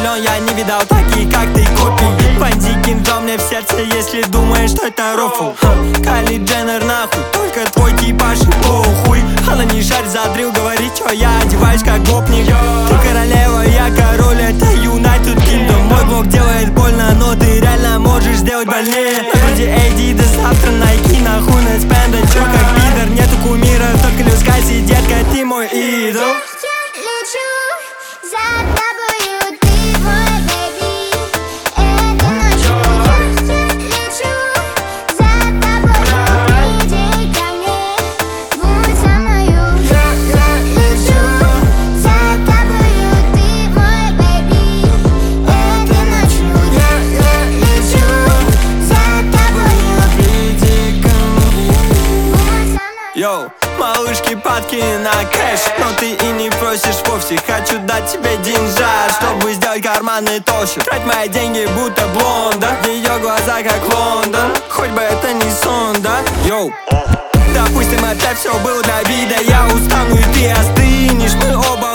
миллион, я не видал таких, как ты, копии. Вонзи кинжал мне в сердце, если думаешь, что это рофл. Кайли Дженнер нахуй, только твой типаж и похуй. Она не шарь задрил, говорит, что я одеваюсь как гопник. Ты королева, я король, это United Kingdom. Мой блог делает больно, но ты реально можешь сделать больнее. На груди Adidas, завтра Nike, нахуй на спенда. Чё как пидор, нету кумира, только люскайся, детка, ты мой идол. Йоу, малышки, падки на кэш, но ты и не просишь вовсе. Хочу дать тебе деньжат, чтобы сделать карманы толще. Трать мои деньги, будто блонда, в ее глаза как Лондон. Хоть бы это не сон, да? Йоу. Допустим, опять все было для вида. Я устану и ты остынешь. Мы оба